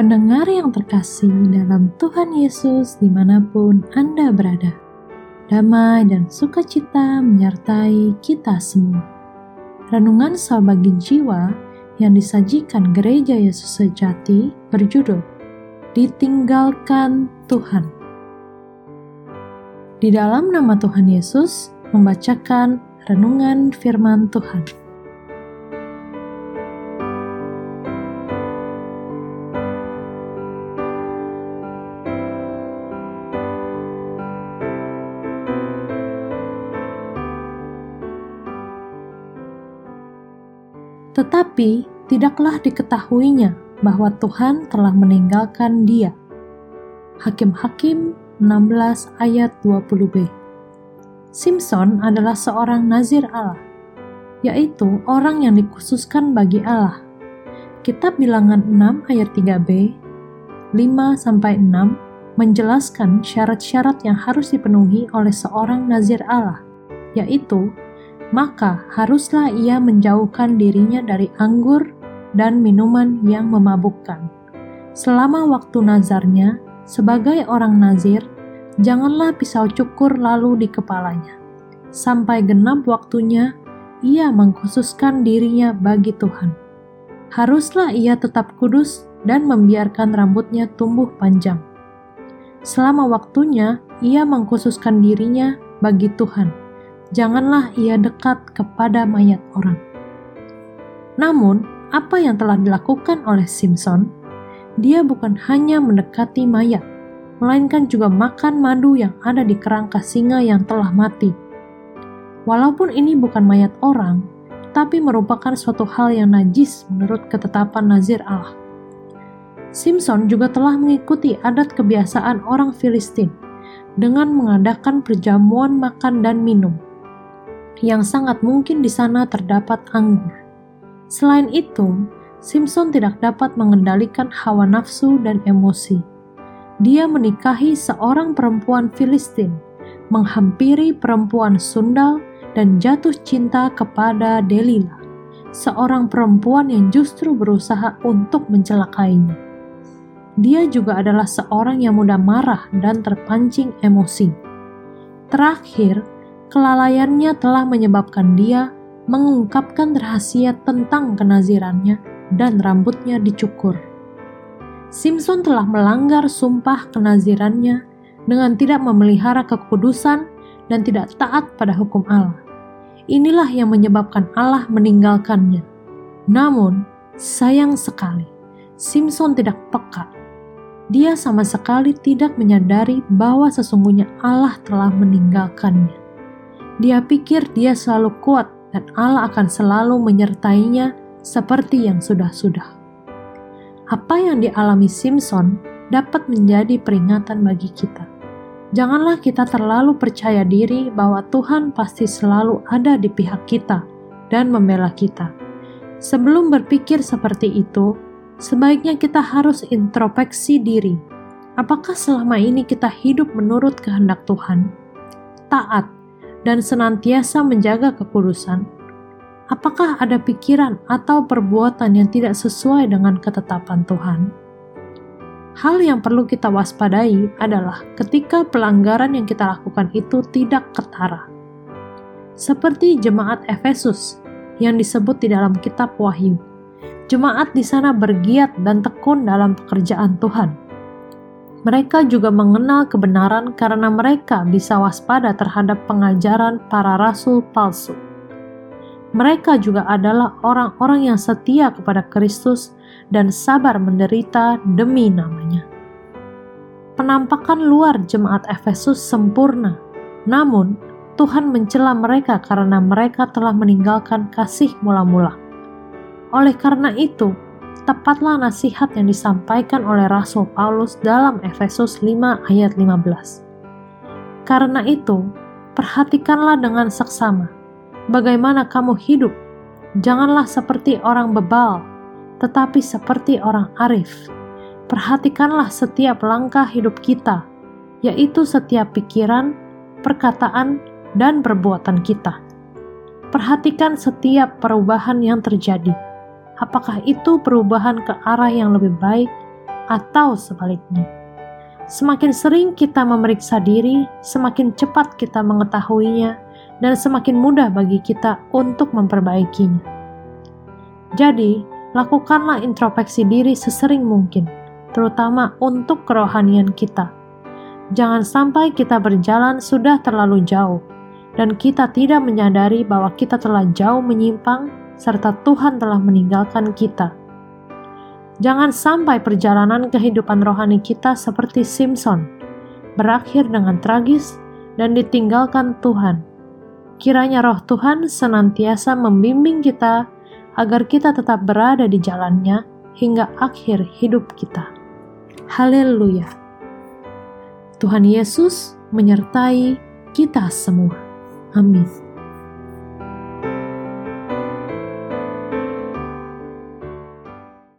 Pendengar yang terkasih dalam Tuhan Yesus dimanapun Anda berada, damai dan sukacita menyertai kita semua. Renungan Salbagi Jiwa yang disajikan Gereja Yesus Sejati berjudul Ditinggalkan Tuhan. Di dalam nama Tuhan Yesus, membacakan renungan firman Tuhan. Tetapi tidaklah diketahuinya bahwa Tuhan telah meninggalkan dia. Hakim-Hakim 16 ayat 20b. Simson adalah seorang nazir Allah, yaitu orang yang dikhususkan bagi Allah. Kitab Bilangan 6 ayat 3b, 5-6 menjelaskan syarat-syarat yang harus dipenuhi oleh seorang nazir Allah, yaitu maka haruslah ia menjauhkan dirinya dari anggur dan minuman yang memabukkan. Selama waktu nazarnya, sebagai orang nazir, janganlah pisau cukur lalu di kepalanya. Sampai genap waktunya, ia mengkhususkan dirinya bagi Tuhan. Haruslah ia tetap kudus dan membiarkan rambutnya tumbuh panjang. Selama waktunya, ia mengkhususkan dirinya bagi Tuhan. Janganlah ia dekat kepada mayat orang. Namun, apa yang telah dilakukan oleh Simson? Dia bukan hanya mendekati mayat, melainkan juga makan madu yang ada di kerangka singa yang telah mati. Walaupun ini bukan mayat orang, tapi merupakan suatu hal yang najis menurut ketetapan nazir Allah. Simson juga telah mengikuti adat kebiasaan orang Filistin dengan mengadakan perjamuan makan dan minum, yang sangat mungkin di sana terdapat anggur. Selain itu, Simson tidak dapat mengendalikan hawa nafsu dan emosi. Dia menikahi seorang perempuan Filistin, menghampiri perempuan Sundal, dan jatuh cinta kepada Delila, seorang perempuan yang justru berusaha untuk mencelakainya. Dia juga adalah seorang yang mudah marah dan terpancing emosi. Terakhir, kelalaiannya telah menyebabkan dia mengungkapkan rahasia tentang kenazirannya dan rambutnya dicukur. Simson telah melanggar sumpah kenazirannya dengan tidak memelihara kekudusan dan tidak taat pada hukum Allah. Inilah yang menyebabkan Allah meninggalkannya. Namun, sayang sekali, Simson tidak peka. Dia sama sekali tidak menyadari bahwa sesungguhnya Allah telah meninggalkannya. Dia pikir dia selalu kuat dan Allah akan selalu menyertainya seperti yang sudah-sudah. Apa yang dialami Simson dapat menjadi peringatan bagi kita. Janganlah kita terlalu percaya diri bahwa Tuhan pasti selalu ada di pihak kita dan membela kita. Sebelum berpikir seperti itu, sebaiknya kita harus introspeksi diri. Apakah selama ini kita hidup menurut kehendak Tuhan, taat, dan senantiasa menjaga kekudusan? Apakah ada pikiran atau perbuatan yang tidak sesuai dengan ketetapan Tuhan? Hal yang perlu kita waspadai adalah ketika pelanggaran yang kita lakukan itu tidak ketara. Seperti jemaat Efesus yang disebut di dalam kitab Wahyu. Jemaat di sana bergiat dan tekun dalam pekerjaan Tuhan. Mereka juga mengenal kebenaran karena mereka bisa waspada terhadap pengajaran para rasul palsu. Mereka juga adalah orang-orang yang setia kepada Kristus dan sabar menderita demi namanya. Penampakan luar jemaat Efesus sempurna, namun Tuhan mencela mereka karena mereka telah meninggalkan kasih mula-mula. Oleh karena itu, tepatlah nasihat yang disampaikan oleh Rasul Paulus dalam Efesus 5 ayat 15. Karena itu, perhatikanlah dengan seksama bagaimana kamu hidup. Janganlah seperti orang bebal, tetapi seperti orang arif. Perhatikanlah setiap langkah hidup kita, yaitu setiap pikiran, perkataan, dan perbuatan kita. Perhatikan setiap perubahan yang terjadi. Apakah itu perubahan ke arah yang lebih baik atau sebaliknya. Semakin sering kita memeriksa diri, semakin cepat kita mengetahuinya, dan semakin mudah bagi kita untuk memperbaikinya. Jadi, lakukanlah introspeksi diri sesering mungkin, terutama untuk kerohanian kita. Jangan sampai kita berjalan sudah terlalu jauh, dan kita tidak menyadari bahwa kita telah jauh menyimpang, serta Tuhan telah meninggalkan kita. Jangan sampai perjalanan kehidupan rohani kita seperti Simson, berakhir dengan tragis dan ditinggalkan Tuhan. Kiranya roh Tuhan senantiasa membimbing kita agar kita tetap berada di jalannya hingga akhir hidup kita. Haleluya! Tuhan Yesus menyertai kita semua. Amin.